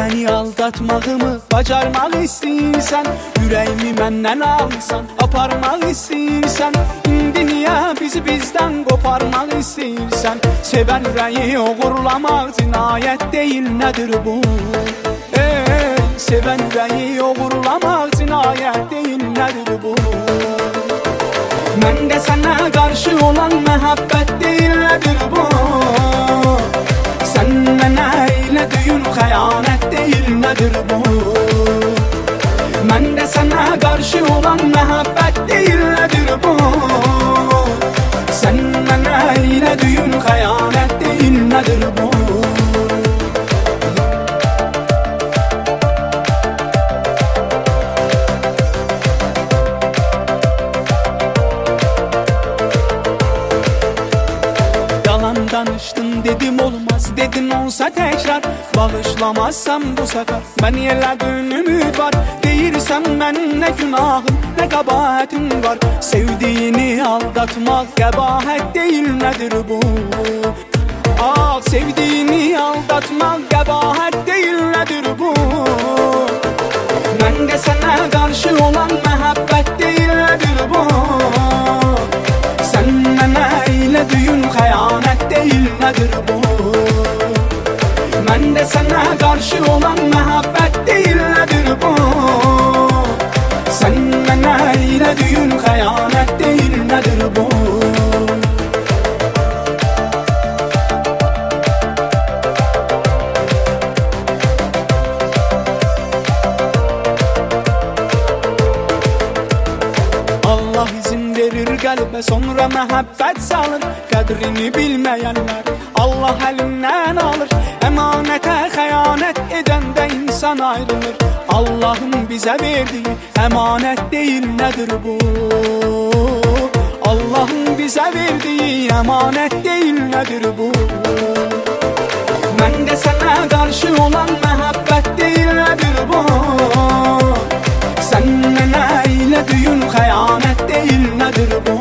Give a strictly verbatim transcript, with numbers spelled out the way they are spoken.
Məni aldatmağımı bacarmaq istəyirsən, ürəyimi məndən alsan, aparmaq istəyirsən. İndi niyə bizi bizdən qoparmaq istəyirsən? Sevən ürəyi oğurlamaq cinayət deyil, nədir bu? Ey, sevən ürəyi oğurlamaq cinayət deyil, nədir bu? Məndə sənə qarşı olan məhəbbət deyil, nədir bu? Sən mənə eylədiyin xəyanət deyil, nədir bu? Məndə sənə qarşı olan məhəbbət deyil, nədir bu? Sən mənə eylədiyin xəyanət deyil, nədir bu? Danışdın dedim olmaz, dedin olsa tekrar. Bağışlamazsam bu səfər mən elədim ümid var. Deyirsən mənim nə günahım, nə qəbahətim var. Sevdiyini aldatmaq qəbahət deyil, nədir bu? Ah, sevdiyini aldatmaq qəbahət deyil, nədir bu? Məndə sənə qarşı olan məhəbbət deyil, nədir bu? Sən mənə eylədiyin xəyanət deyil, nədir bu? Məndə sənə qarşı olan məhəbbət deyil, nədir bu? Sən mənə eylədiyin xəyanət deyil, nədir bu? Allah izin verir qəlbə, sonra məhəbbət salır. Qədrini bilməyənlər Allah əlindən alır. Əmanətə xəyanət edəndə insan ayrılır. Allahın bizə verdiyi əmanət deyil, nədir bu? Allahın bizə verdiyi əmanət deyil, nədir bu? Məndə sənə qarşı olan məhəbbət deyil, nədir bu? Sən mənə eylədiyin xəyanət deyil, nədir bu?